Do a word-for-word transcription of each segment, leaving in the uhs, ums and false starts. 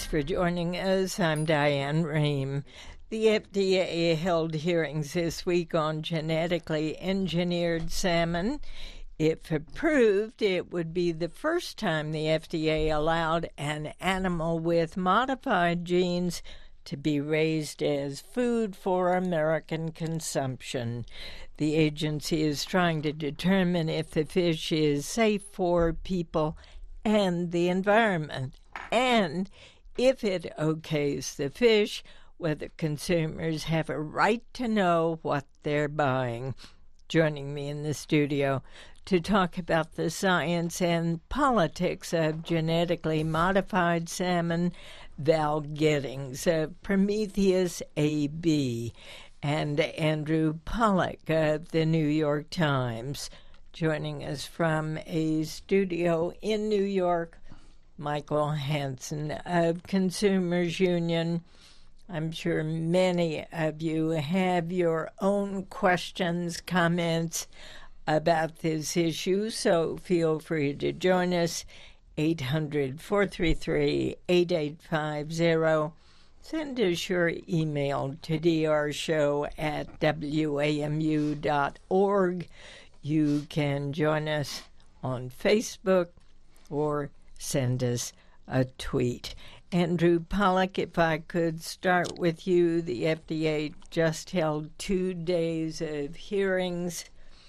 Thanks for joining us. I'm Diane Rehm. The F D A held hearings this week on genetically engineered salmon. If approved, it would be the first time the F D A allowed an animal with modified genes to be raised as food for American consumption. The agency is trying to determine if the fish is safe for people and the environment, and if it okays the fish, whether consumers have a right to know what they're buying. Joining me in the studio to talk about the science and politics of genetically modified salmon, Val Giddings of Prometheus A B, and Andrew Pollack of the New York Times. Joining us from a studio in New York, Michael Hansen of Consumers Union. I'm sure many of you have your own questions, comments about this issue, so feel free to join us. eight hundred, four three three, eight eight five zero. Send us your email to drshow at w a m u dot org. You can join us on Facebook or send us a tweet. Andrew Pollack, if I could start with you. The F D A just held two days of hearings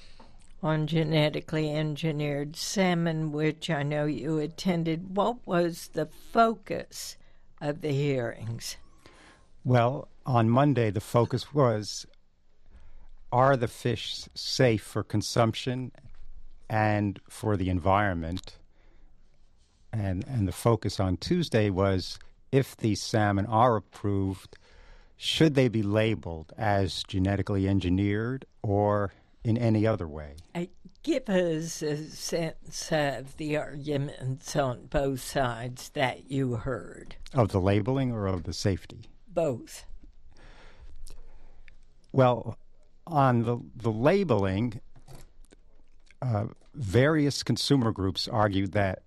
on genetically engineered salmon, which I know you attended. What was the focus of the hearings? Well, on Monday, the focus was, are the fish safe for consumption and for the environment? And, and the focus on Tuesday was, if these salmon are approved, should they be labeled as genetically engineered or in any other way? Uh, give us a sense of the arguments on both sides that you heard. Of the labeling or of the safety? Both. Well, on the, the labeling, uh, various consumer groups argued that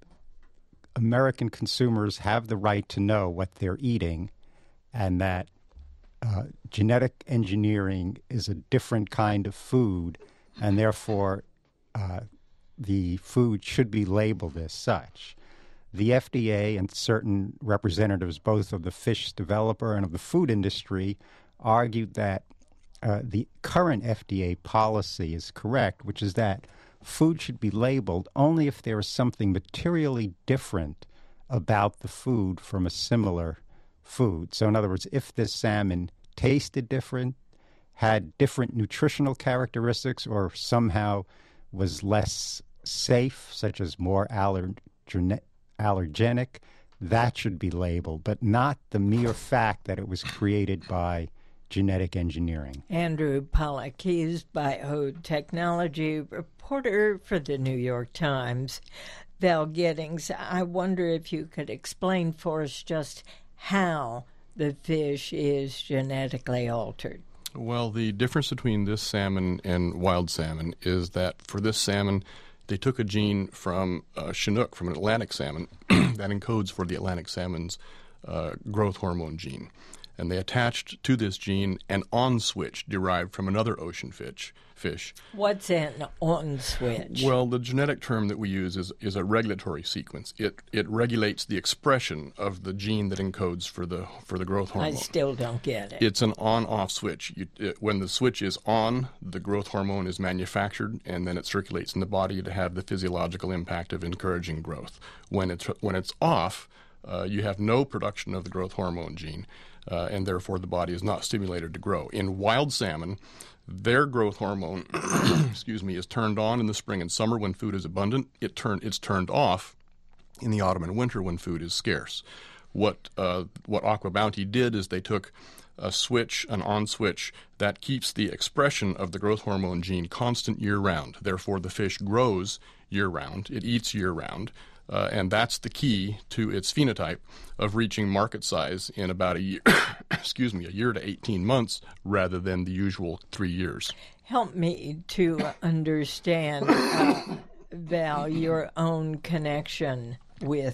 American consumers have the right to know what they're eating, and that uh, genetic engineering is a different kind of food, and therefore uh, the food should be labeled as such. The F D A and certain representatives, both of the fish developer and of the food industry, argued that uh, the current F D A policy is correct, which is that food should be labeled only if there is something materially different about the food from a similar food. So in other words, if this salmon tasted different, had different nutritional characteristics, or somehow was less safe, such as more allergen- allergenic, that should be labeled, but not the mere fact that it was created by genetic engineering. Andrew Pollack, he's biotechnology reporter for the New York Times. Val Giddings, I wonder if you could explain for us just how the fish is genetically altered. Well, the difference between this salmon and wild salmon is that for this salmon, they took a gene from uh, Chinook, from an Atlantic salmon, that encodes for the Atlantic salmon's uh, growth hormone gene. And they attached to this gene an on switch derived from another ocean fish. fish. What's an on switch? Well, the genetic term that we use is, is a regulatory sequence. It it regulates the expression of the gene that encodes for the for the growth hormone. I still don't get it. It's an on-off switch. You, it, when the switch is on, the growth hormone is manufactured, and then it circulates in the body to have the physiological impact of encouraging growth. When it's when it's off, uh, you have no production of the growth hormone gene. Uh, and therefore the body is not stimulated to grow. In wild salmon, their growth hormone, excuse me, is turned on in the spring and summer when food is abundant. It turn, it's turned off in the autumn and winter when food is scarce. What uh, what Aqua Bounty did is they took a switch, an on switch, that keeps the expression of the growth hormone gene constant year-round. Therefore, the fish grows year-round. It eats year-round. Uh, and that's the key to its phenotype of reaching market size in about a year, excuse me, a year to eighteen months rather than the usual three years. Help me to understand, uh, Val, your own connection with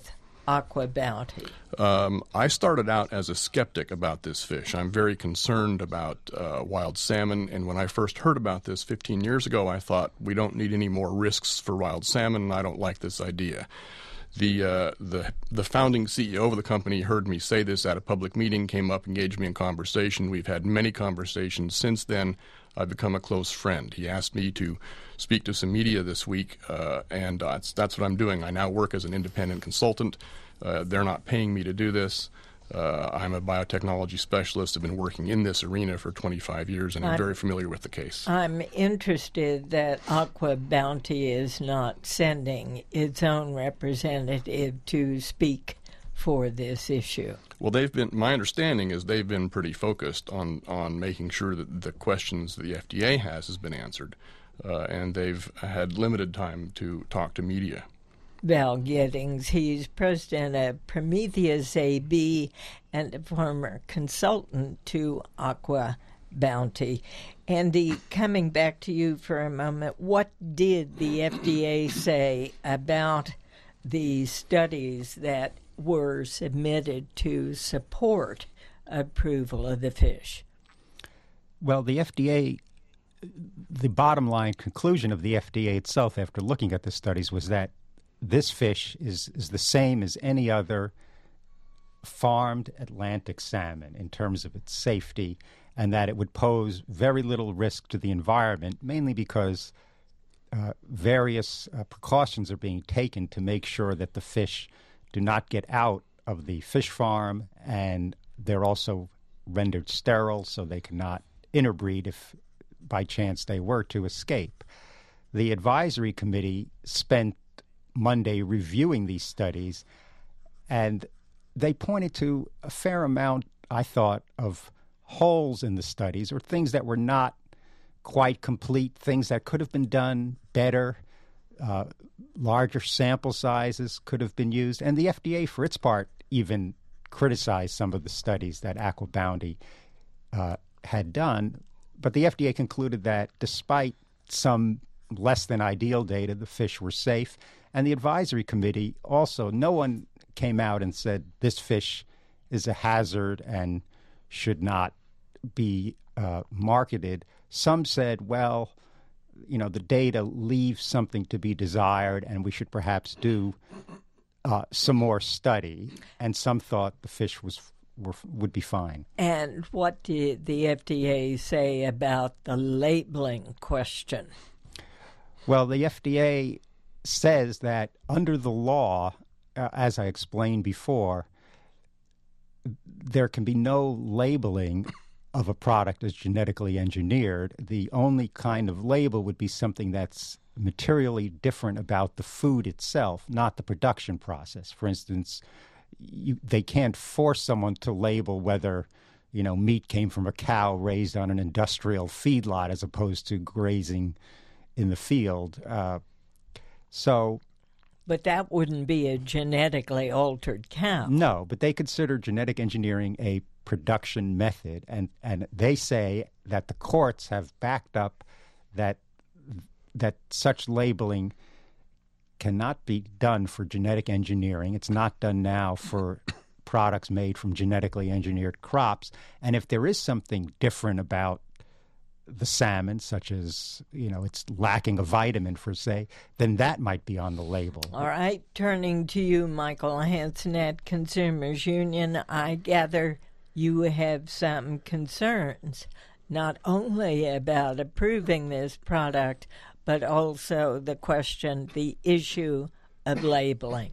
Aqua Bounty? Um, I started out as a skeptic about this fish. I'm very concerned about uh, wild salmon, and when I first heard about this fifteen years ago, I thought, we don't need any more risks for wild salmon, and I don't like this idea. The, uh, the, the founding C E O of the company heard me say this at a public meeting, came up, engaged me in conversation. We've had many conversations since then. I've become a close friend. He asked me to speak to some media this week, uh, and uh, that's, that's what I'm doing. I now work as an independent consultant. Uh, they're not paying me to do this. Uh, I'm a biotechnology specialist. I've been working in this arena for twenty-five years, and I'm, I'm very familiar with the case. I'm interested that Aqua Bounty is not sending its own representative to speak for this issue. Well, they've been. My understanding is they've been pretty focused on on making sure that the questions that the F D A has has been answered, uh, and they've had limited time to talk to media. Val Giddings, he's president of Prometheus A B and a former consultant to Aqua Bounty. Andy, coming back to you for a moment, what did the F D A say about the studies that were submitted to support approval of the fish? Well, the F D A, the bottom line conclusion of the F D A itself after looking at the studies was that this fish is, is the same as any other farmed Atlantic salmon in terms of its safety, and that it would pose very little risk to the environment, mainly because uh, various uh, precautions are being taken to make sure that the fish do not get out of the fish farm, and they're also rendered sterile so they cannot interbreed if by chance they were to escape. The advisory committee spent Monday reviewing these studies, and they pointed to a fair amount, I thought, of holes in the studies or things that were not quite complete, things that could have been done better. Uh, larger sample sizes could have been used, and the F D A, for its part, even criticized some of the studies that Aqua Bounty uh, had done. But the F D A concluded that despite some less than ideal data, the fish were safe. And the advisory committee also, no one came out and said this fish is a hazard and should not be uh, marketed. Some said, well, you know, the data leaves something to be desired and we should perhaps do uh, some more study. And some thought the fish was were, would be fine. And what did the F D A say about the labeling question? Well, the F D A says that under the law, uh, as I explained before, there can be no labeling of a product as genetically engineered. The only kind of label would be something that's materially different about the food itself, not the production process. For instance, you, they can't force someone to label whether, you know, meat came from a cow raised on an industrial feedlot as opposed to grazing in the field. Uh, So, but that wouldn't be a genetically altered cow. No, but they consider genetic engineering a production method, and, and they say that the courts have backed up that that such labeling cannot be done for genetic engineering. It's not done now for products made from genetically engineered crops. And if there is something different about the salmon, such as, you know, it's lacking a vitamin, for say, then that might be on the label. All right. Turning to you, Michael Hansen at Consumers Union, I gather you have some concerns, not only about approving this product, but also the question, the issue of labeling.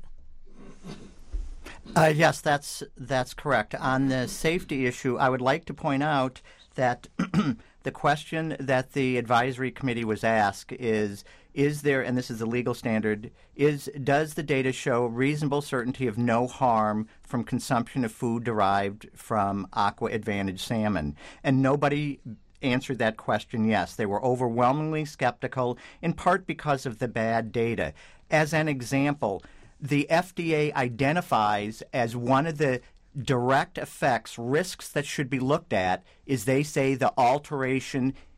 Uh, yes, that's that's correct. On the safety issue, I would like to point out that the question that the advisory committee was asked is, is there, and this is the legal standard, is does the data show reasonable certainty of no harm from consumption of food derived from Aqua Advantage salmon? And nobody answered that question yes. They were overwhelmingly skeptical, in part because of the bad data. As an example, the F D A identifies as one of the direct effects, risks that should be looked at, is they say the alteration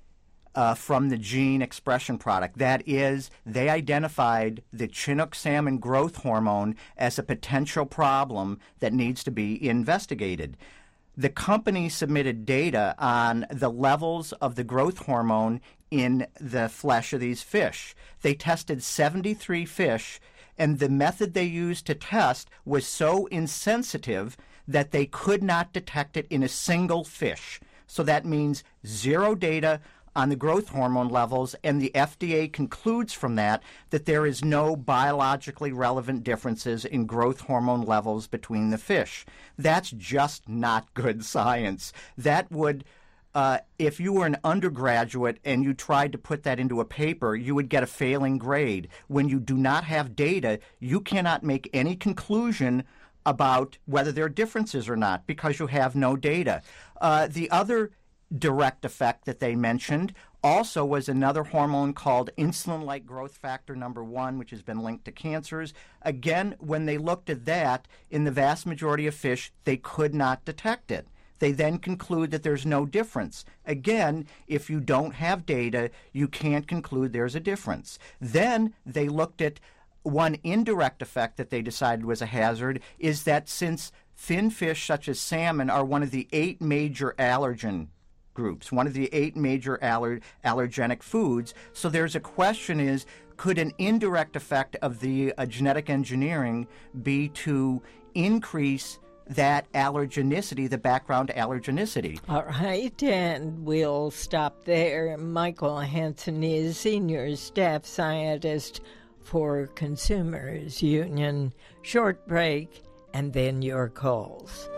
uh, from the gene expression product. That is, they identified the Chinook salmon growth hormone as a potential problem that needs to be investigated. The company submitted data on the levels of the growth hormone in the flesh of these fish. They tested seventy-three fish, and the method they used to test was so insensitive that they could not detect it in a single fish. So that means zero data on the growth hormone levels, and the F D A concludes from that that there is no biologically relevant differences in growth hormone levels between the fish. That's just not good science. That would, uh, if you were an undergraduate and you tried to put that into a paper, you would get a failing grade. When you do not have data, you cannot make any conclusion about whether there are differences or not because you have no data. Uh, the other direct effect that they mentioned also was another hormone called insulin-like growth factor number one, which has been linked to cancers. Again, when they looked at that, in the vast majority of fish, they could not detect it. They then conclude that there's no difference. Again, if you don't have data, you can't conclude there's a difference. Then they looked at one indirect effect that they decided was a hazard is that since fin fish such as salmon are one of the eight major allergen groups, one of the eight major aller- allergenic foods. So there's a question is, could an indirect effect of the uh, genetic engineering be to increase that allergenicity, the background allergenicity? All right, and we'll stop there. Michael Hansen is Senior Staff Scientist for Consumers Union. Short break, and then your calls.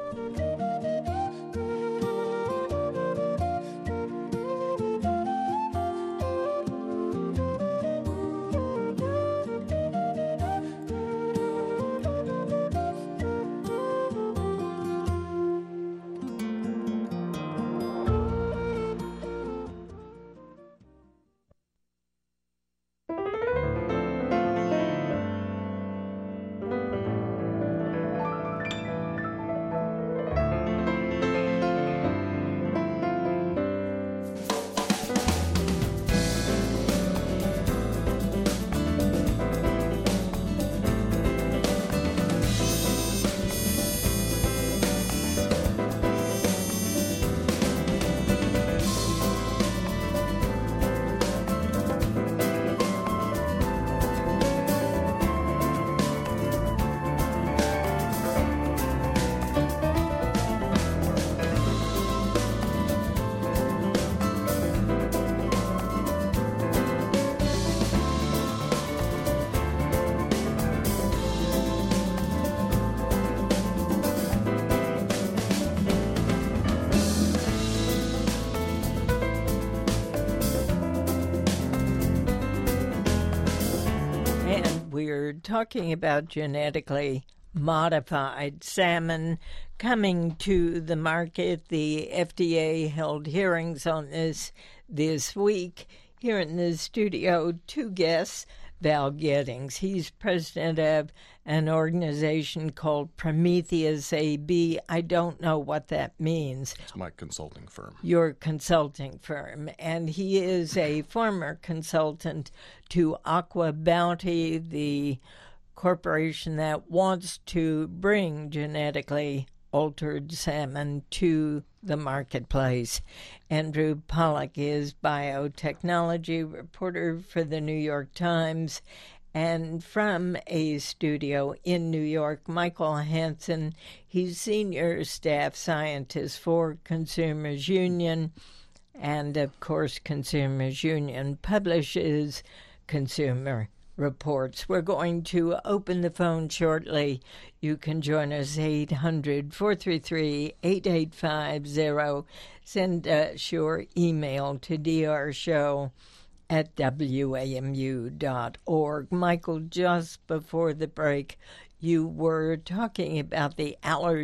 We're talking about genetically modified salmon coming to the market. The F D A held hearings on this this week. Here in the studio, two guests. Val Giddings, he's president of an organization called Prometheus A B. I don't know what that means. It's my consulting firm. Your consulting firm. And he is a former consultant to Aqua Bounty, the corporation that wants to bring genetically altered salmon to the marketplace. Andrew Pollack is biotechnology reporter for the New York Times. And from a studio in New York, Michael Hansen, he's senior staff scientist for Consumers Union. And, of course, Consumers Union publishes Consumer Reports. We're going to open the phone shortly. You can join us, eight hundred, four three three, eight eight five zero. Send us your email to d r show at w a m u dot org. Michael, just before the break, you were talking about the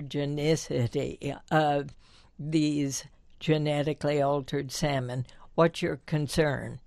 allergenicity of these genetically altered salmon. What's your concern?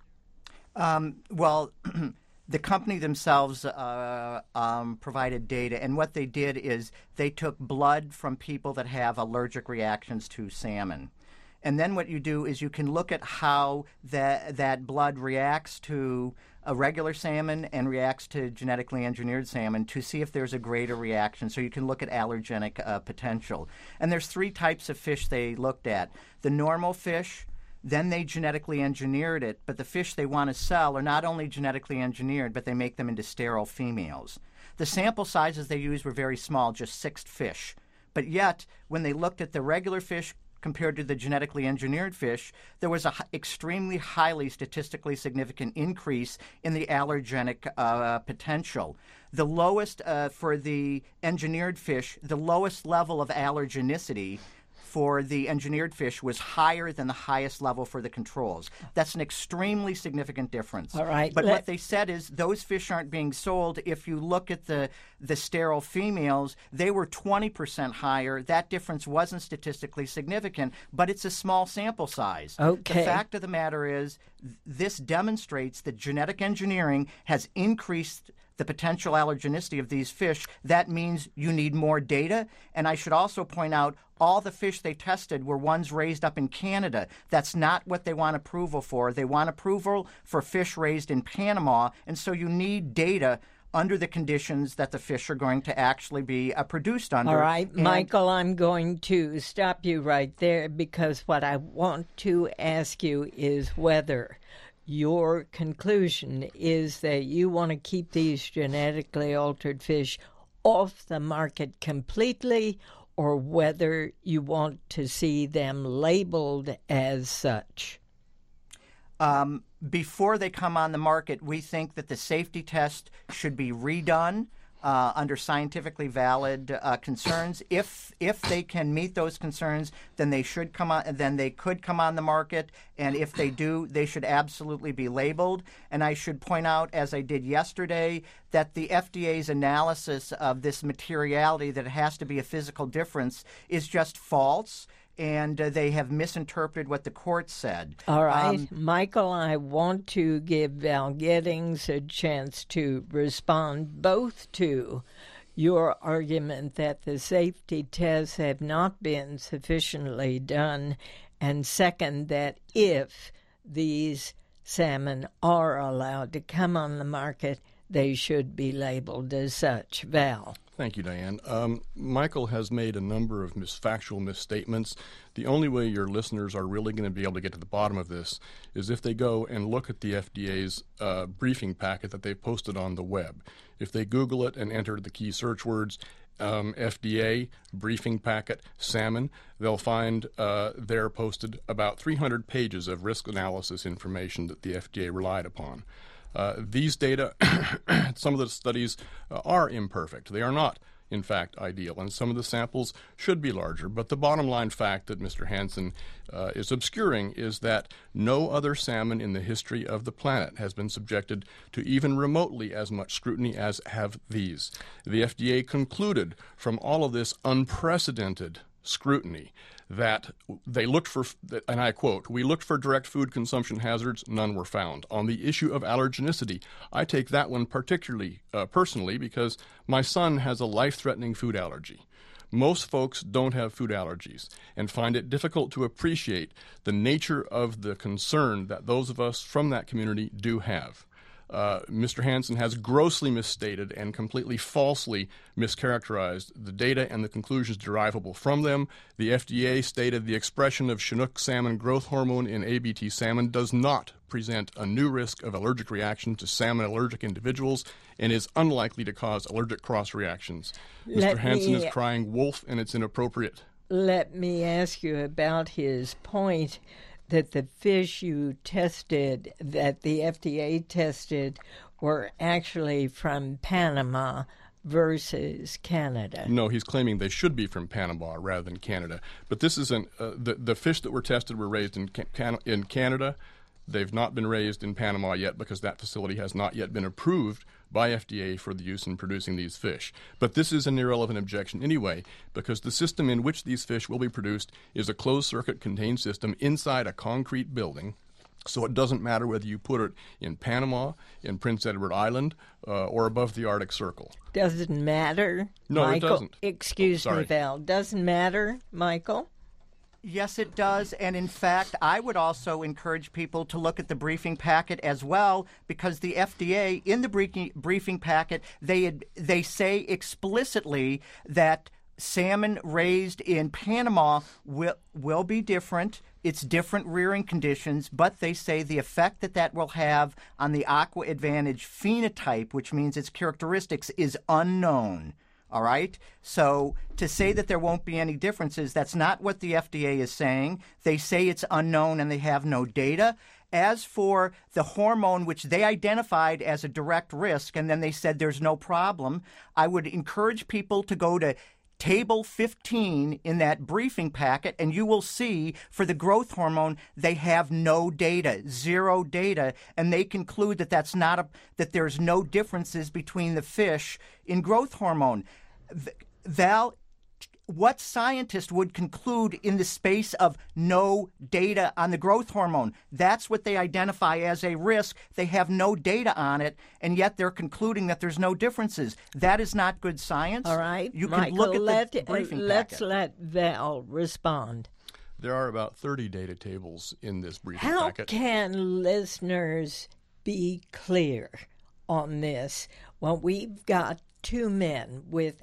Um, well, the company themselves uh, um, provided data, and what they did is they took blood from people that have allergic reactions to salmon. And then what you do is you can look at how that, that blood reacts to a regular salmon and reacts to genetically engineered salmon to see if there's a greater reaction. So you can look at allergenic uh, potential. And there's three types of fish they looked at. The normal fish, then they genetically engineered it, but the fish they want to sell are not only genetically engineered, but they make them into sterile females. The sample sizes they used were very small, just six fish. But yet, when they looked at the regular fish compared to the genetically engineered fish, there was an h- extremely highly statistically significant increase in the allergenic uh, potential. The lowest uh, for the engineered fish, the lowest level of allergenicity for the engineered fish was higher than the highest level for the controls. That's an extremely significant difference. All right. But let- what they said is those fish aren't being sold. If you look at the, the sterile females, they were twenty percent higher. That difference wasn't statistically significant, but it's a small sample size. Okay. The fact of the matter is th- this demonstrates that genetic engineering has increased the potential allergenicity of these fish. That means you need more data. And I should also point out all the fish they tested were ones raised up in Canada. That's not what they want approval for. They want approval for fish raised in Panama. And so you need data under the conditions that the fish are going to actually be uh, produced under. All right, And Michael, I'm going to stop you right there because what I want to ask you is whether your conclusion is that you want to keep these genetically altered fish off the market completely, or whether you want to see them labeled as such. Um, before they come on the market, we think that the safety test should be redone uh, under scientifically valid uh, concerns. If if they can meet those concerns, then they should come on. Then they could come on the market, and if they do, they should absolutely be labeled. And I should point out, as I did yesterday, that the F D A's analysis of this materiality, that it has to be a physical difference, is just false. And uh, they have misinterpreted what the court said. All right. Um, Michael, I want to give Val Giddings a chance to respond both to your argument that the safety tests have not been sufficiently done, and second, that if these salmon are allowed to come on the market, they should be labeled as such. Val. Thank you, Diane. Um, Michael has made a number of mis- factual misstatements. The only way your listeners are really going to be able to get to the bottom of this is if they go and look at the F D A's uh, briefing packet that they've posted on the web. If they Google it and enter the key search words, um, F D A, briefing packet, salmon, they'll find uh, there posted about three hundred pages of risk analysis information that the F D A relied upon. Uh, these data, some of the studies uh, are imperfect. They are not, in fact, ideal, and some of the samples should be larger. But the bottom line fact that Mister Hansen uh, is obscuring is that no other salmon in the history of the planet has been subjected to even remotely as much scrutiny as have these. The F D A concluded from all of this unprecedented scrutiny that they looked for, and I quote, "We looked for direct food consumption hazards, none were found." On the issue of allergenicity, I take that one particularly uh, personally because my son has a life-threatening food allergy. Most folks don't have food allergies and find it difficult to appreciate the nature of the concern that those of us from that community do have. Uh, Mister Hansen has grossly misstated and completely falsely mischaracterized the data and the conclusions derivable from them. The F D A stated the expression of Chinook salmon growth hormone in A B T salmon does not present a new risk of allergic reaction to salmon allergic individuals and is unlikely to cause allergic cross reactions. Mister Hansen is crying wolf, and it's inappropriate. Let me ask you about his point that the fish you tested, that the F D A tested, were actually from Panama versus Canada. No, he's claiming they should be from Panama rather than Canada. But this isn't, uh, the, the fish that were tested were raised in, can, in Canada. They've not been raised in Panama yet because that facility has not yet been approved by F D A for the use in producing these fish. But this is an irrelevant objection anyway, because the system in which these fish will be produced is a closed-circuit contained system inside a concrete building. So it doesn't matter whether you put it in Panama, in Prince Edward Island, uh, or above the Arctic Circle. Doesn't matter, No, Michael? it doesn't. Excuse oh, me, Val. Doesn't matter, Michael? Yes, it does. And in fact, I would also encourage people to look at the briefing packet as well, because the F D A, in the briefing, briefing packet, they had, they say explicitly that salmon raised in Panama will, will be different. It's different rearing conditions, but they say the effect that that will have on the Aqua Advantage phenotype, which means its characteristics, is unknown. All right? So to say that there won't be any differences, that's not what the F D A is saying. They say it's unknown and they have no data. As for the hormone, which they identified as a direct risk, and then they said there's no problem, I would encourage people to go to Table fifteen in that briefing packet, and you will see for the growth hormone, they have no data, zero data, and they conclude that that's not a, that there's no differences between the fish in growth hormone. Val, what scientist would conclude in the space of no data on the growth hormone? That's what they identify as a risk. They have no data on it, and yet they're concluding that there's no differences. That is not good science. All right, you Michael, can look at let, the briefing uh, let's packet. let Val respond. There are about thirty data tables in this briefing How packet. can listeners be clear on this when we've got two men with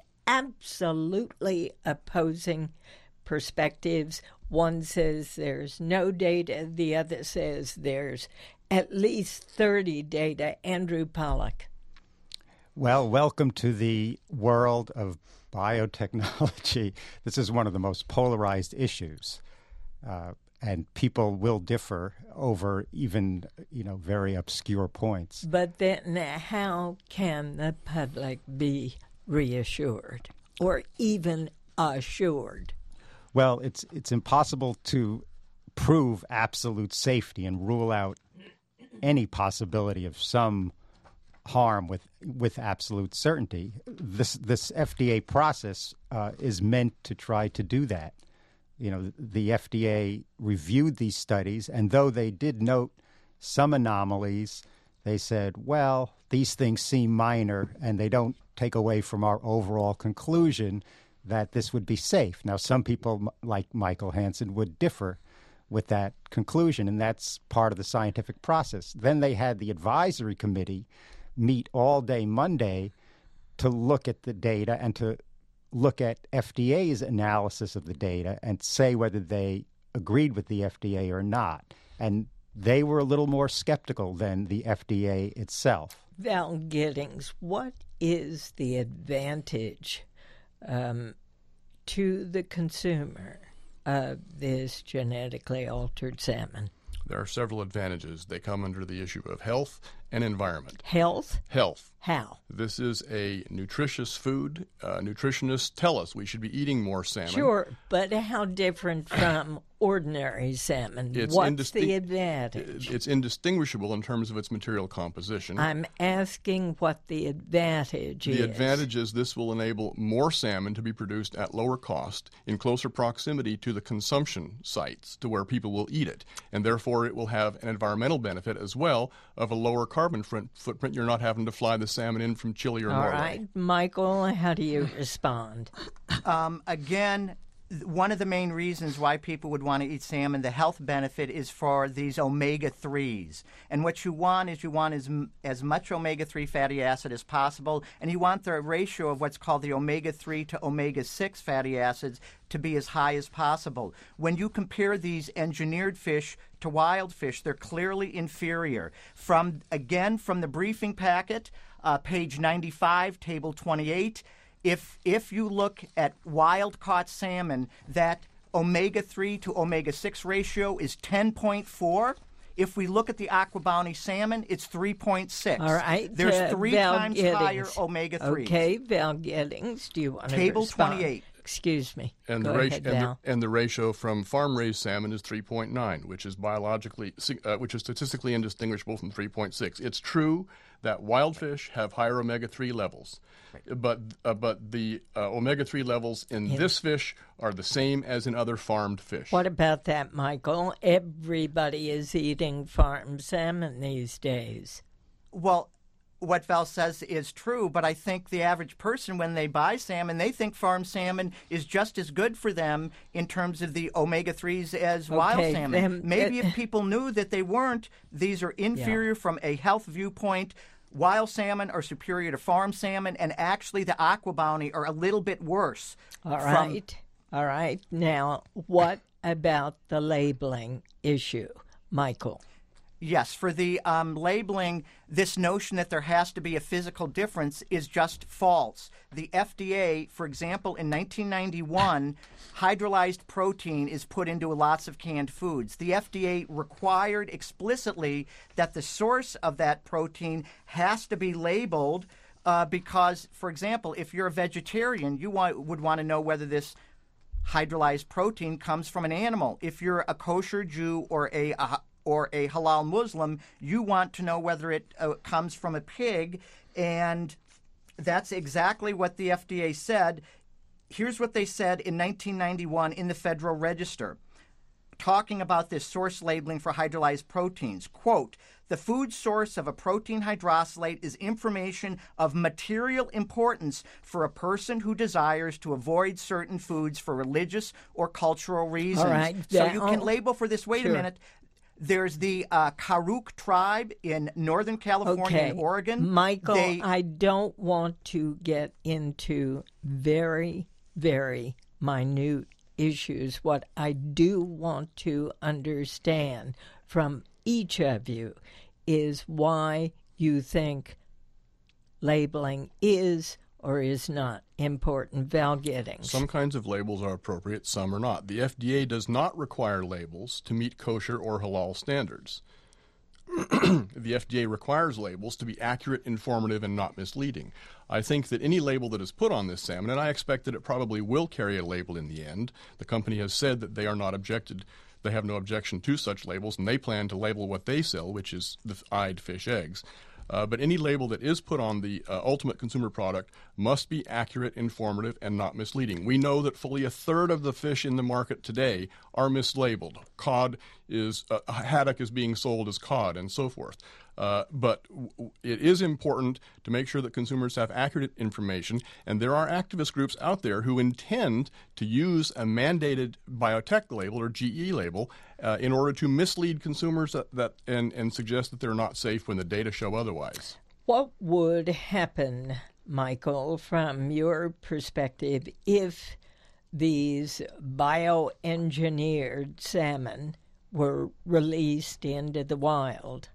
absolutely opposing perspectives? One says there's no data, the other says there's at least thirty data. Andrew Pollack. Well, welcome to the world of biotechnology. This is one of the most polarized issues, uh, and people will differ over even, you know, very obscure points. But then how can the public be reassured or even assured? Well, it's it's impossible to prove absolute safety and rule out any possibility of some harm with with absolute certainty. This this F D A process uh, is meant to try to do that. You know, the F D A reviewed these studies, and though they did note some anomalies, they said, well, these things seem minor, and they don't take away from our overall conclusion that this would be safe. Now, some people, like Michael Hansen, would differ with that conclusion, and that's part of the scientific process. Then they had the advisory committee meet all day Monday to look at the data and to look at F D A's analysis of the data and say whether they agreed with the F D A or not. And they were a little more skeptical than the F D A itself. Val Giddings, what is the advantage um, to the consumer of this genetically altered salmon? There are several advantages. They come under the issue of health and environment. Health? Health. How? This is a nutritious food. Uh, nutritionists tell us we should be eating more salmon. Sure, but how different from ordinary salmon? It's What's indistin- the advantage? It's indistinguishable in terms of its material composition. I'm asking what the advantage the is. The advantage is this will enable more salmon to be produced at lower cost in closer proximity to the consumption sites, to where people will eat it. And therefore it will have an environmental benefit as well of a lower carbon footprint. You're not having to fly the salmon in from Chile or All Norway. All right, Michael, how do you respond? Um, again, one of the main reasons why people would want to eat salmon, the health benefit, is for these omega threes. And what you want is you want as, as much omega three fatty acid as possible, and you want the ratio of what's called the omega three to omega six fatty acids to be as high as possible. When you compare these engineered fish to wild fish, they're clearly inferior. From, again, from the briefing packet, uh, page ninety-five, table twenty-eight, If if you look at wild-caught salmon, that omega three to omega six ratio is ten point four. If we look at the Aqua Bounty salmon, it's three point six. All right. There's uh, three Val times Giddings. higher omega three. Okay, Val Giddings, do you want to Table respond? twenty-eight. Excuse me. And Go the, ahead, ratio, and, Val. the, and the ratio from farm-raised salmon is three point nine, which is biologically, uh, which is statistically indistinguishable from three point six. It's true that wild fish have higher omega three levels, right. but uh, but the uh, omega three levels in yeah. this fish are the same as in other farmed fish. What about that, Michael? Everybody is eating farm salmon these days. Well, what Val says is true, but I think the average person, when they buy salmon, they think farm salmon is just as good for them in terms of the omega threes as okay, wild salmon. them, Maybe uh, if people knew that they weren't, these are inferior yeah. from a health viewpoint. Wild salmon are superior to farm salmon, and actually the Aqua Bounty are a little bit worse. All right. All right. Now, what about the labeling issue, Michael? Yes, for the um, labeling, this notion that there has to be a physical difference is just false. The F D A, for example, in nineteen ninety-one, hydrolyzed protein is put into lots of canned foods. The F D A required explicitly that the source of that protein has to be labeled uh, because, for example, if you're a vegetarian, you want, would want to know whether this hydrolyzed protein comes from an animal. If you're a kosher Jew or a, a or a halal Muslim, you want to know whether it uh, comes from a pig, and that's exactly what the F D A said. Here's what they said in nineteen ninety-one in the Federal Register, talking about this source labeling for hydrolyzed proteins. Quote, "The food source of a protein hydrolysate is information of material importance for a person who desires to avoid certain foods for religious or cultural reasons." All right. So that, you can oh, label for this. Wait sure. a minute. There's the uh, Karuk tribe in Northern California okay. and Oregon. Michael, they, I don't want to get into very, very minute issues. What I do want to understand from each of you is why you think labeling is or is not important. Val Giddings. Some kinds of labels are appropriate, some are not. The F D A does not require labels to meet kosher or halal standards. The F D A requires labels to be accurate, informative, and not misleading. I think that any label that is put on this salmon, and I expect that it probably will carry a label in the end. The company has said that they are not objected, they have no objection to such labels, and they plan to label what they sell, which is the eyed fish eggs. Uh, but any label that is put on the uh, ultimate consumer product must be accurate, informative, and not misleading. We know that fully a third of the fish in the market today are mislabeled. Cod is, uh, haddock is being sold as cod, and so forth. Uh, but w- it is important to make sure that consumers have accurate information, and there are activist groups out there who intend to use a mandated biotech label or G E label uh, in order to mislead consumers that, that and, and suggest that they're not safe when the data show otherwise. What would happen, Michael, from your perspective, if these bioengineered salmon were released into the wild?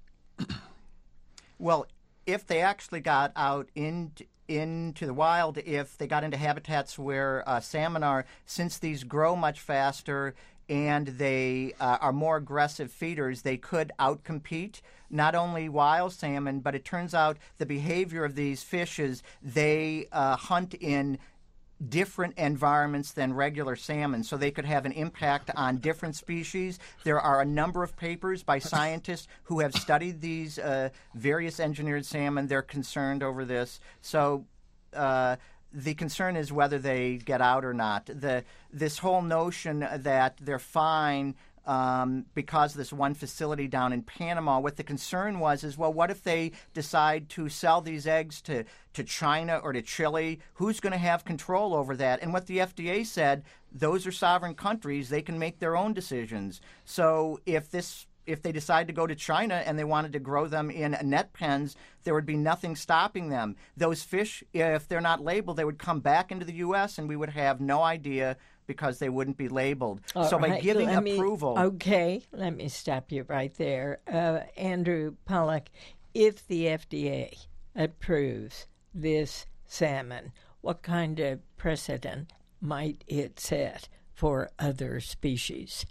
Well, if they actually got out in, into the wild, if they got into habitats where uh, salmon are, since these grow much faster and they uh, are more aggressive feeders, they could outcompete not only wild salmon, but it turns out the behavior of these fishes, they uh, hunt in different environments than regular salmon, so they could have an impact on different species. There are a number of papers by scientists who have studied these uh, various engineered salmon. They're concerned over this. So uh, the concern is whether they get out or not. The this whole notion that they're fine Um, because of this one facility down in Panama, what the concern was is, well, what if they decide to sell these eggs to, to China or to Chile? Who's going to have control over that? And what the F D A said, those are sovereign countries. They can make their own decisions. So if this if they decide to go to China and they wanted to grow them in net pens, there would be nothing stopping them. Those fish, if they're not labeled, they would come back into the U S and we would have no idea because they wouldn't be labeled. All so by right, giving let me- approval... Okay, let me stop you right there. Uh, Andrew Pollack, if the F D A approves this salmon, what kind of precedent might it set for other species?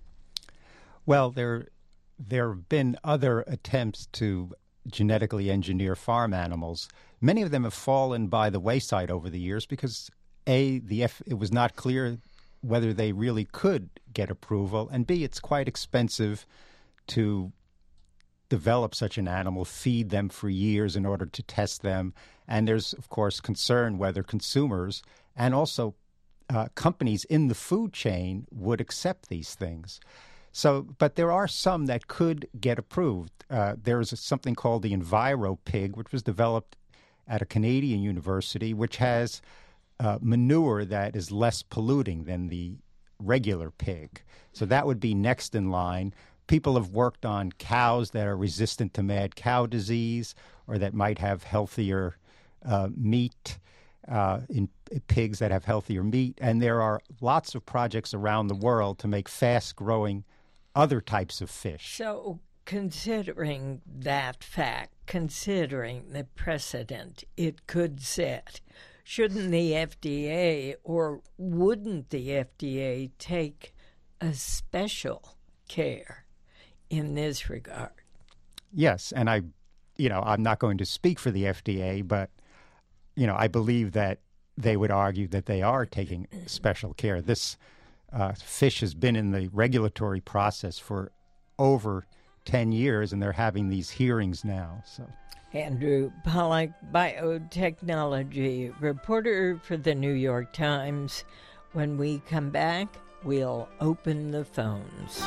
Well, there there have been other attempts to genetically engineer farm animals. Many of them have fallen by the wayside over the years because, A, the F, it was not clear whether they really could get approval, and B, it's quite expensive to develop such an animal, feed them for years in order to test them. And there's, of course, concern whether consumers and also uh, companies in the food chain would accept these things. So, but there are some that could get approved. Uh, there's something called the EnviroPig, which was developed at a Canadian university, which has uh, manure that is less polluting than the regular pig. So that would be next in line. People have worked on cows that are resistant to mad cow disease or that might have healthier uh, meat, uh, in pigs that have healthier meat. And there are lots of projects around the world to make fast-growing other types of fish. So considering that fact, considering the precedent it could set, shouldn't the F D A or wouldn't the F D A take a special care in this regard? Yes, and I, you know, I'm not going to speak for the F D A, but, you know, I believe that they would argue that they are taking special care. This uh, fish has been in the regulatory process for over ten years, and they're having these hearings now. So, Andrew Pollack, biotechnology reporter for the New York Times. When we come back, we'll open the phones.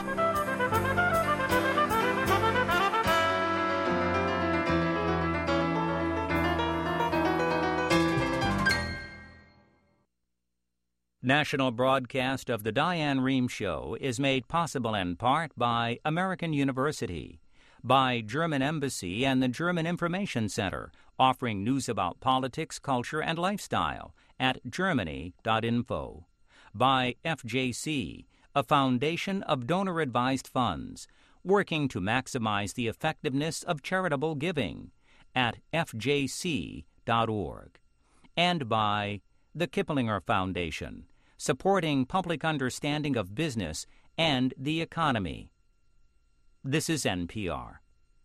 National broadcast of the Diane Rehm Show is made possible in part by American University, by German Embassy and the German Information Center, offering news about politics, culture, and lifestyle at germany dot info, by F J C, a foundation of donor-advised funds, working to maximize the effectiveness of charitable giving at f j c dot org, and by the Kiplinger Foundation, supporting public understanding of business and the economy. This is N P R.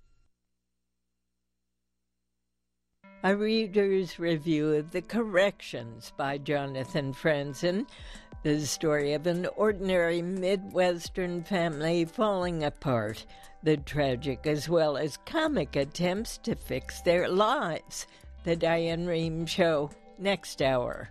A reader's review of The Corrections by Jonathan Franzen, the story of an ordinary Midwestern family falling apart, the tragic as well as comic attempts to fix their lives. The Diane Rehm Show, next hour.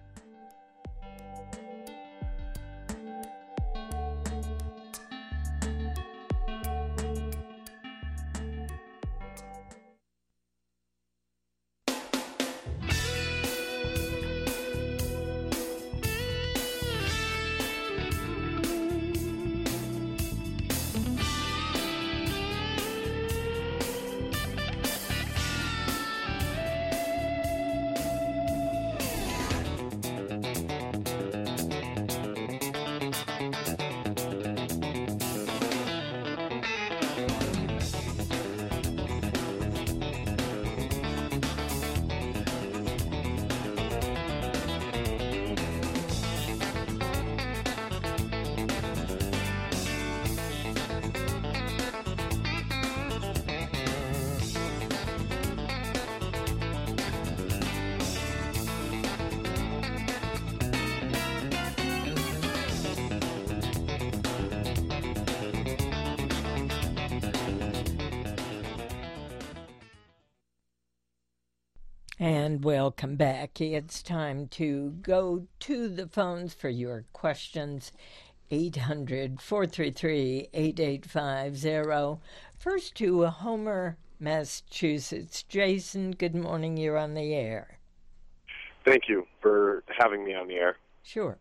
And welcome back. It's time to go to the phones for your questions. eight hundred, four three three, eight eight five zero. First to Homer, Massachusetts. Jason, good morning. You're on the air. Thank you for having me on the air. Sure.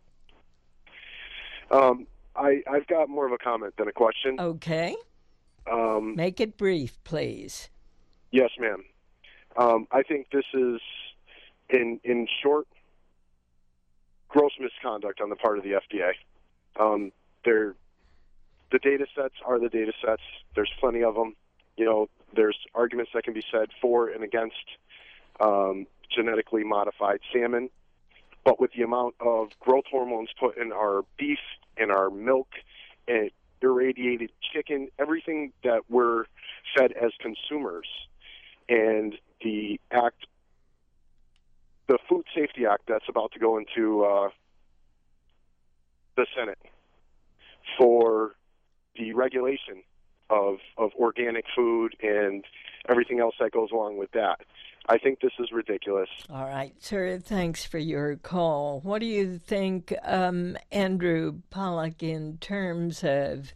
Um, I, I've got more of a comment than a question. Okay. Um, Make it brief, please. Yes, ma'am. Um, I think this is, in in short, gross misconduct on the part of the F D A. Um, they're, the data sets are the data sets. There's plenty of them. You know, there's arguments that can be said for and against um, genetically modified salmon. But with the amount of growth hormones put in our beef, in our milk, and irradiated chicken, everything that we're fed as consumers, and the act, the Food Safety Act that's about to go into uh, the Senate for the regulation of of organic food and everything else that goes along with that. I think this is ridiculous. All right, sir. Thanks for your call. What do you think, um, Andrew Pollack, in terms of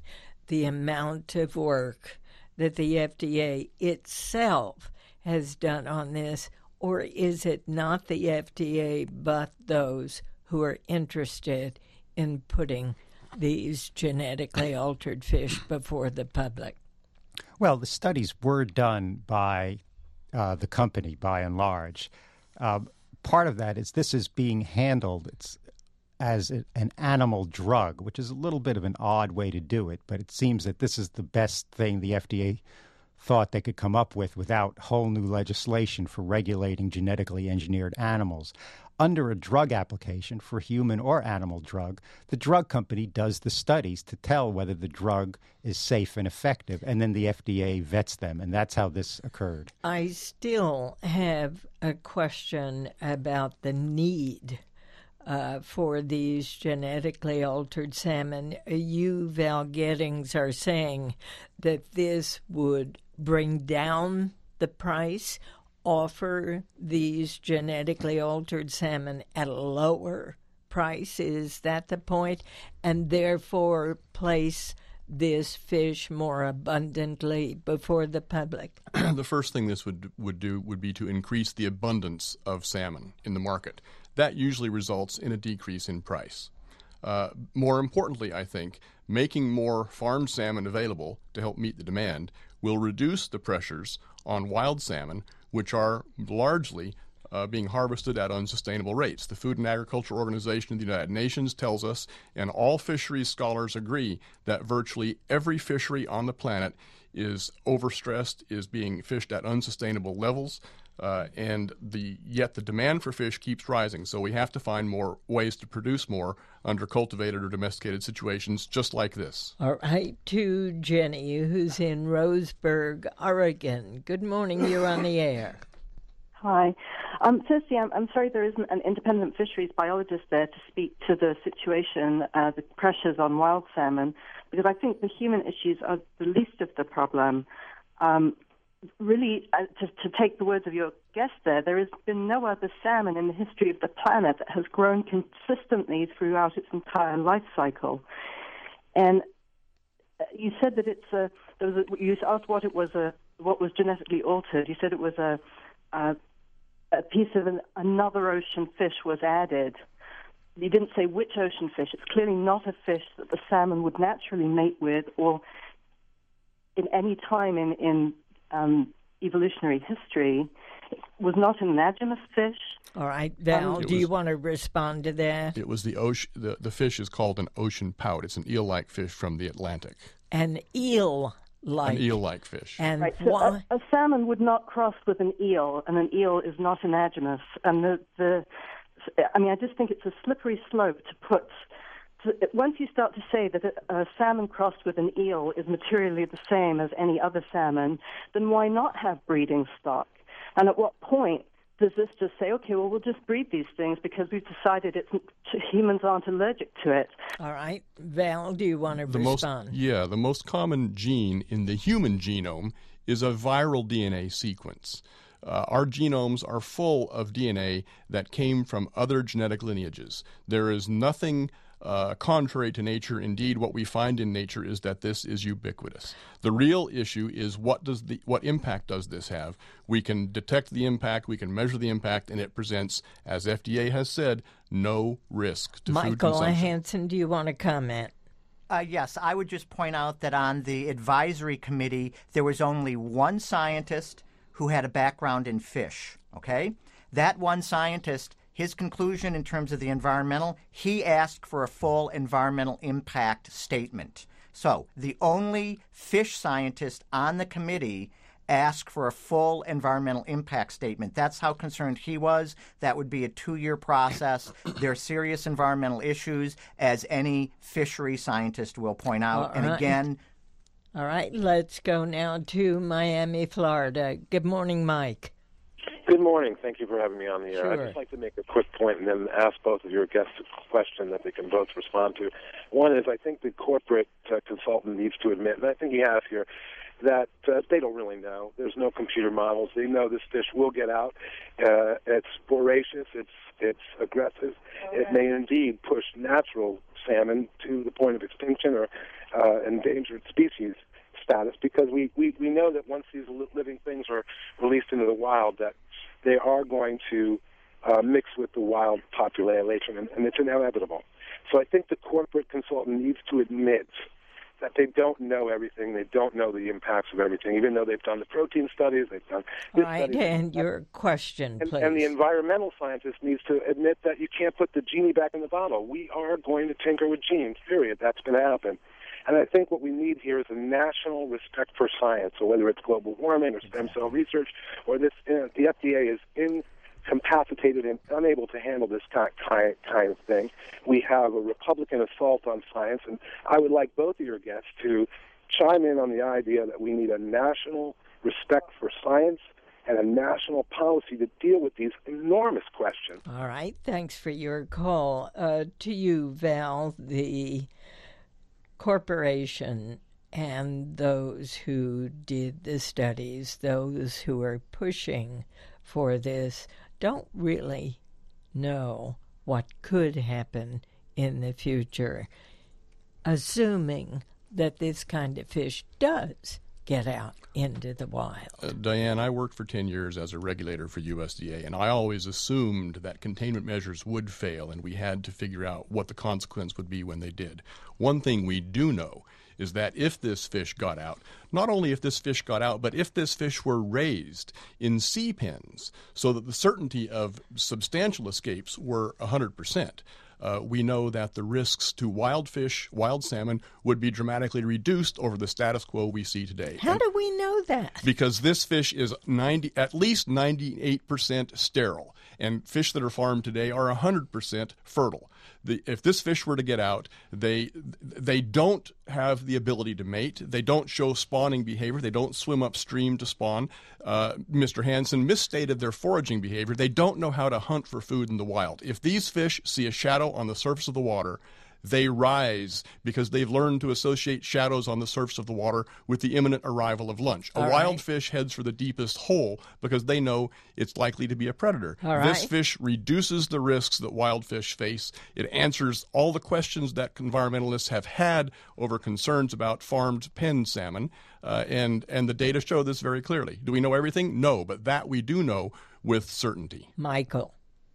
the amount of work that the F D A itself has done on this, or is it not the F D A but those who are interested in putting these genetically altered fish before the public? Well, the studies were done by uh, the company, by and large. Uh, part of that is this is being handled it's as a, an animal drug, which is a little bit of an odd way to do it, but it seems that this is the best thing the F D A thought they could come up with without whole new legislation for regulating genetically engineered animals. Under a drug application for human or animal drug, the drug company does the studies to tell whether the drug is safe and effective, and then the F D A vets them, and that's how this occurred. I still have a question about the need uh, for these genetically altered salmon. You, Val Giddings, are saying that this would bring down the price, offer these genetically altered salmon at a lower price. Is that the point? And therefore place this fish more abundantly before the public? The first thing this would would do would be to increase the abundance of salmon in the market. That usually results in a decrease in price. Uh, more importantly, I think, making more farmed salmon available to help meet the demand will reduce the pressures on wild salmon, which are largely uh, being harvested at unsustainable rates. The Food and Agriculture Organization of the United Nations tells us, and all fisheries scholars agree, that virtually every fishery on the planet is overstressed, is being fished at unsustainable levels, uh, and the yet the demand for fish keeps rising. So we have to find more ways to produce more under cultivated or domesticated situations just like this. All right, to Jenny, who's in Roseburg, Oregon. Good morning, you're on the air. Hi. Um, firstly, I'm, I'm sorry there isn't an independent fisheries biologist there to speak to the situation, uh, the pressures on wild salmon, because I think the human issues are the least of the problem. Um, really, uh, to, to take the words of your guest there, there has been no other salmon in the history of the planet that has grown consistently throughout its entire life cycle. And you said that it's a, there was a, you asked what it was, a, what was genetically altered. You said it was a, a, a piece of an, another ocean fish was added. You didn't say which ocean fish. It's clearly not a fish that the salmon would naturally mate with or in any time in, in um, evolutionary history. It was not an anadromous fish. All right, Val, Um, do was- you want to respond to that? It was the ocean. The, the fish is called an ocean pout. It's an eel-like fish from the Atlantic. An eel-like. An eel-like fish. And Right, so why? a, a salmon would not cross with an eel, and an eel is not anadromous. And the, the I mean, I just think it's a slippery slope to put. To, once you start to say that a, a salmon crossed with an eel is materially the same as any other salmon, then why not have breeding stock? And at what point does this just say, okay, well, we'll just breed these things because we've decided it's, humans aren't allergic to it? All right, Val, do you want to The most, respond? yeah, the most common gene in the human genome is a viral D N A sequence. Uh, our genomes are full of D N A that came from other genetic lineages. There is nothing uh, contrary to nature. Indeed, what we find in nature is that this is ubiquitous. The real issue is what does the what impact does this have? We can detect the impact, we can measure the impact, and it presents, as F D A has said, no risk to food Michael consumption. Hansen, do you want to comment? Uh, yes, I would just point out that on the advisory committee, there was only one scientist who had a background in fish, okay? That one scientist, his conclusion in terms of the environmental, he asked for a full environmental impact statement. So the only fish scientist on the committee asked for a full environmental impact statement. That's how concerned he was. That would be a two-year process. There are serious environmental issues, as any fishery scientist will point out. All and right. again, All right, let's go now to Miami, Florida. Good morning, Mike. Good morning. Thank you for having me on the air. Sure. I'd just like to make a quick point and then ask both of your guests a question that they can both respond to. One is I think the corporate uh, consultant needs to admit, and I think he has here, that uh, they don't really know. There's no computer models. They know this fish will get out. Uh, it's voracious. It's it's aggressive. It may indeed push natural salmon to the point of extinction or uh, endangered species status, because we, we, we know that once these li- living things are released into the wild, that they are going to uh, mix with the wild population, and, and it's inevitable. So I think the corporate consultant needs to admit that they don't know everything, they don't know the impacts of everything, even though they've done the protein studies, they've done this All right, study. and your question, and, please. and the environmental scientist needs to admit that you can't put the genie back in the bottle. We are going to tinker with genes, period. That's going to happen. And I think what we need here is a national respect for science, so whether it's global warming or stem cell research, or this, uh, the F D A is incapacitated and unable to handle this kind, kind, kind of thing. We have a Republican assault on science, and I would like both of your guests to chime in on the idea that we need a national respect for science and a national policy to deal with these enormous questions. All right, thanks for your call. Uh, to you, Val, the corporation and those who did the studies, those who are pushing for this, don't really know what could happen in the future, assuming that this kind of fish does get out into the wild. Uh, Diane, I worked for ten years as a regulator for U S D A, and I always assumed that containment measures would fail, and we had to figure out what the consequence would be when they did. One thing we do know is that if this fish got out, not only if this fish got out, but if this fish were raised in sea pens so that the certainty of substantial escapes were one hundred percent, Uh, we know that the risks to wild fish, wild salmon, would be dramatically reduced over the status quo we see today. How and do we know that? Because this fish is ninety, at least ninety-eight percent sterile, and fish that are farmed today are one hundred percent fertile. The, if this fish were to get out, they they don't have the ability to mate. They don't show spawning behavior. They don't swim upstream to spawn. Uh, Mister Hansen misstated their foraging behavior. They don't know how to hunt for food in the wild. If these fish see a shadow on the surface of the water, they rise because they've learned to associate shadows on the surface of the water with the imminent arrival of lunch. A All wild right. fish heads for the deepest hole because they know it's likely to be a predator. All This right. fish reduces the risks that wild fish face. It answers all the questions that environmentalists have had over concerns about farmed pen salmon, uh, and, and the data show this very clearly. Do we know everything? No, but that we do know with certainty. Michael.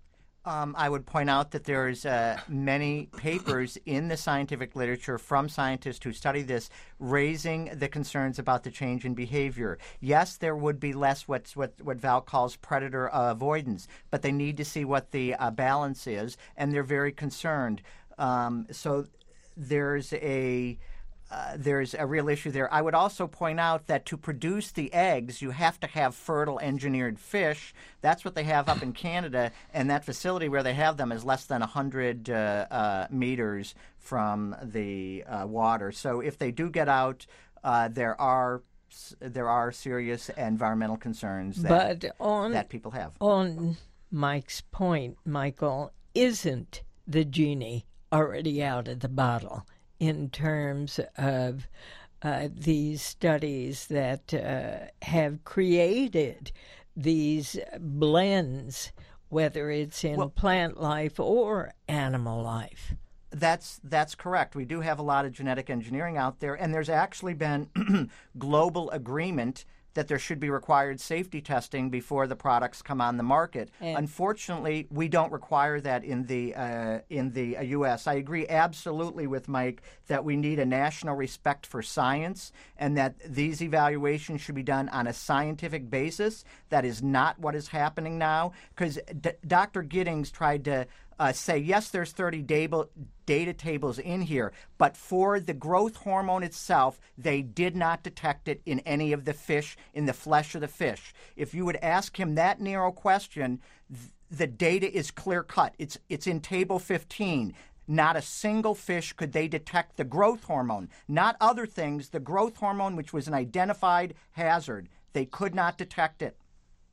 Um, I would point out that there's uh, many papers in the scientific literature from scientists who study this, raising the concerns about the change in behavior. Yes, there would be less what's, what what Val calls predator uh, avoidance, but they need to see what the uh, balance is, and they're very concerned. Um, so there's a Uh, there's a real issue there. I would also point out that to produce the eggs, you have to have fertile engineered fish. That's what they have up in Canada, and that facility where they have them is less than one hundred uh, uh, meters from the uh, water. So if they do get out, uh, there are there are serious environmental concerns that, But on, that people have. On Mike's point, Michael, isn't the genie already out of the bottle in terms of uh, these studies that uh, have created these blends, whether it's in Well, plant life or animal life? That's that's correct. We do have a lot of genetic engineering out there, and there's actually been global agreement that there should be required safety testing before the products come on the market. And Unfortunately, we don't require that in the uh, in the uh, U S I agree absolutely with Mike that we need a national respect for science, and that these evaluations should be done on a scientific basis. That is not what is happening now, because D- Doctor Giddings tried to Uh, say, yes, there's thirty data, data tables in here, but for the growth hormone itself, they did not detect it in any of the fish, in the flesh of the fish. If you would ask him that narrow question, th- the data is clear-cut. It's, it's in table fifteen. Not a single fish could they detect the growth hormone. Not other things, the growth hormone, which was an identified hazard. They could not detect it.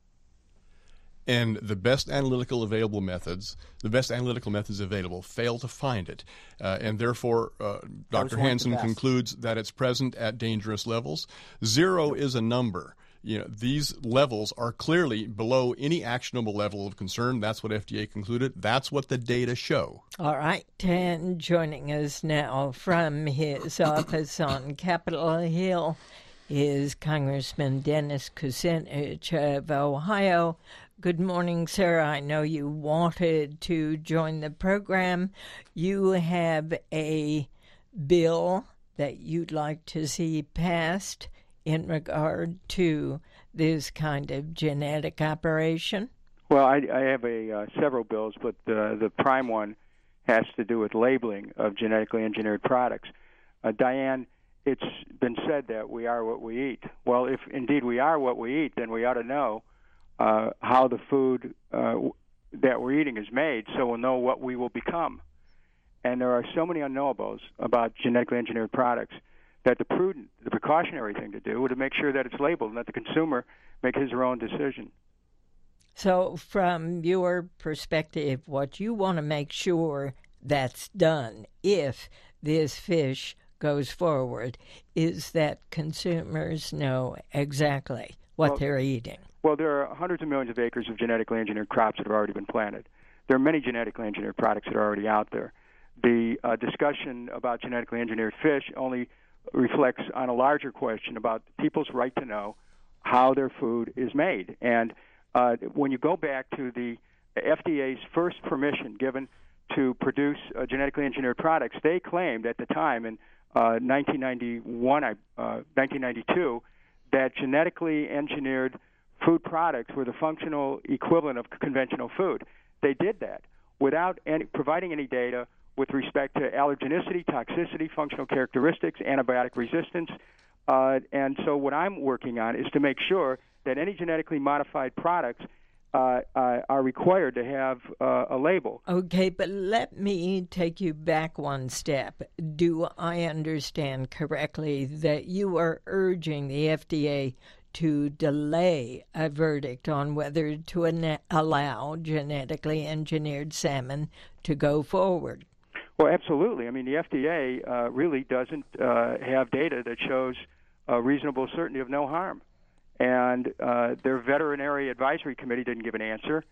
And the best analytical available methods, the best analytical methods available, fail to find it. Uh, and therefore, uh, Doctor weren't the Hansen best. concludes that it's present at dangerous levels. Zero is a number. you know, these levels are clearly below any actionable level of concern. That's what F D A concluded. That's what the data show. All right. And joining us now from his office on Capitol Hill is Congressman Dennis Kucinich of Ohio. Good morning, sir. I know you wanted to join the program. You have a bill that you'd like to see passed in regard to this kind of genetic operation? Well, I, I have a uh, several bills, but the, the prime one has to do with labeling of genetically engineered products. Uh, Diane, it's been said that we are what we eat. Well, if indeed we are what we eat, then we ought to know uh, how the food uh, that we're eating is made, so we'll know what we will become. And there are so many unknowables about genetically engineered products that the prudent, the precautionary thing to do would to make sure that it's labeled and let the consumer make his or her own decision. So from your perspective, what you want to make sure that's done if this fish goes forward is that consumers know exactly what well, they're eating. Well, there are hundreds of millions of acres of genetically engineered crops that have already been planted. There are many genetically engineered products that are already out there. The uh, discussion about genetically engineered fish only reflects on a larger question about people's right to know how their food is made. And uh, when you go back to the F D A's first permission given to produce uh, genetically engineered products, they claimed at the time in uh, nineteen ninety-one, uh, nineteen ninety-two, that genetically engineered food products were the functional equivalent of conventional food. They did that without any, providing any data with respect to allergenicity, toxicity, functional characteristics, antibiotic resistance. Uh, and so what I'm working on is to make sure that any genetically modified products uh, uh, are required to have uh, a label. Okay, but let me take you back one step. Do I understand correctly that you are urging the F D A to delay a verdict on whether to an- allow genetically engineered salmon to go forward? Well, absolutely. I mean, the F D A uh, really doesn't uh, have data that shows a reasonable certainty of no harm. And uh, their veterinary advisory committee didn't give an answer.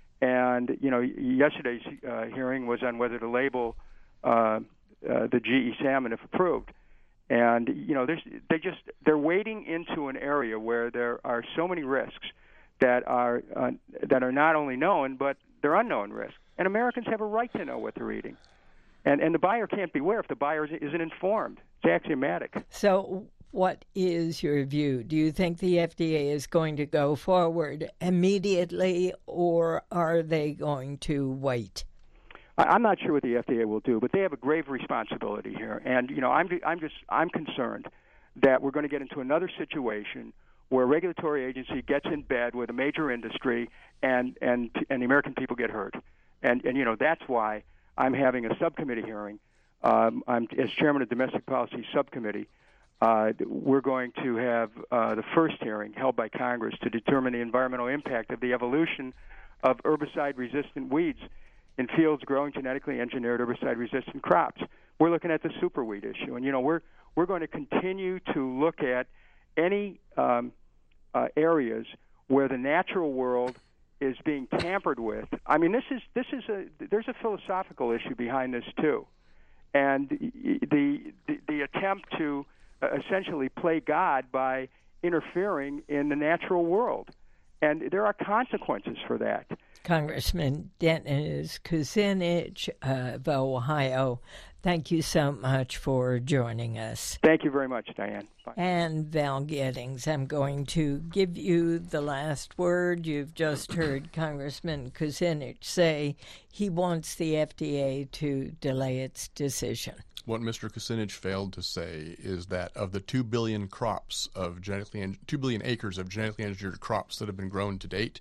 And, you know, yesterday's uh, hearing was on whether to label uh, uh, the G E salmon if approved. And, you know, there's, they just, they're wading into an area where there are so many risks that are, uh, that are not only known, but they're unknown risks. And Americans have a right to know what they're eating. And and the buyer can't beware if the buyer isn't informed. It's axiomatic. So what is your view? Do you think the F D A is going to go forward immediately, or are they going to wait? I'm not sure what the F D A will do, but they have a grave responsibility here. And, you know, I'm, I'm just I'm concerned that we're going to get into another situation where a regulatory agency gets in bed with a major industry and, and, and the American people get hurt. And, and, you know, that's why I'm having a subcommittee hearing. Um, I'm as chairman of Domestic Policy Subcommittee. Uh, we're going to have uh, the first hearing held by Congress to determine the environmental impact of the evolution of herbicide-resistant weeds in fields growing genetically engineered herbicide-resistant crops. We're looking at the superweed issue, and you know we're we're going to continue to look at any um, uh, areas where the natural world is being tampered with. I mean, this is this is a there's a philosophical issue behind this too, and the the, the attempt to uh, essentially play God by interfering in the natural world, and there are consequences for that. Congressman Dennis Kucinich of Ohio, thank you so much for joining us. Thank you very much, Diane. Bye. And Val Giddings, I'm going to give you the last word. You've just heard Congressman Kucinich say he wants the F D A to delay its decision. What Mister Kucinich failed to say is that of the two billion crops of genetically en- two billion acres of genetically engineered crops that have been grown to date,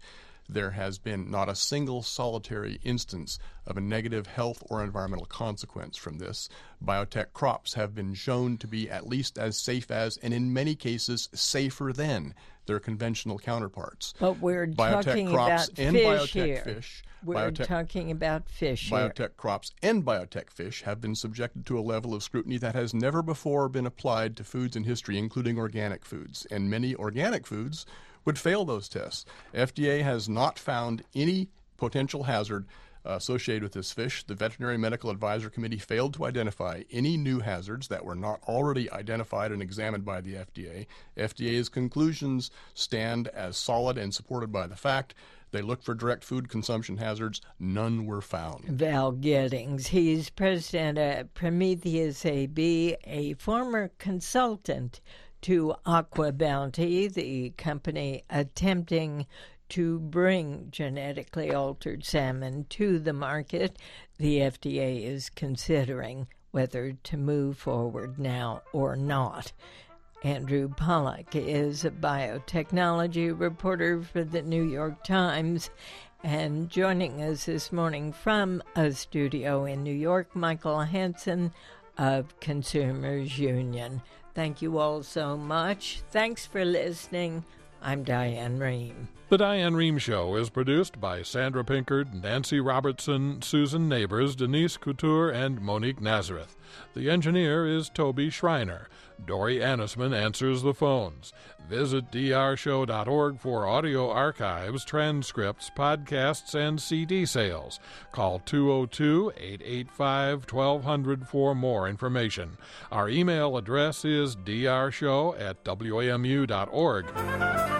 there has been not a single solitary instance of a negative health or environmental consequence from this. Biotech crops have been shown to be at least as safe as, and in many cases, safer than their conventional counterparts. But we're biotech talking crops about and fish biotech here. fish. We're biotech, talking about fish here. Biotech crops and biotech fish have been subjected to a level of scrutiny that has never before been applied to foods in history, including organic foods. And many organic foods would fail those tests. F D A has not found any potential hazard uh, associated with this fish. The Veterinary Medical Advisory Committee failed to identify any new hazards that were not already identified and examined by the F D A. F D A's conclusions stand as solid and supported by the fact they looked for direct food consumption hazards. None were found. Val Giddings, he's president of Prometheus A B, a former consultant to Aqua Bounty, the company attempting to bring genetically altered salmon to the market. The F D A is considering whether to move forward now or not. Andrew Pollack is a biotechnology reporter for the New York Times, and joining us this morning from a studio in New York, Michael Hansen of Consumers Union. Thank you all so much. Thanks for listening. I'm Diane Rehm. The Diane Rehm Show is produced by Sandra Pinkard, Nancy Robertson, Susan Neighbors, Denise Couture, and Monique Nazareth. The engineer is Toby Schreiner. Dory Annisman answers the phones. Visit d r show dot org for audio archives, transcripts, podcasts, and C D sales. Call two oh two, eight eight five, twelve hundred for more information. Our email address is d r show at w a m u dot org.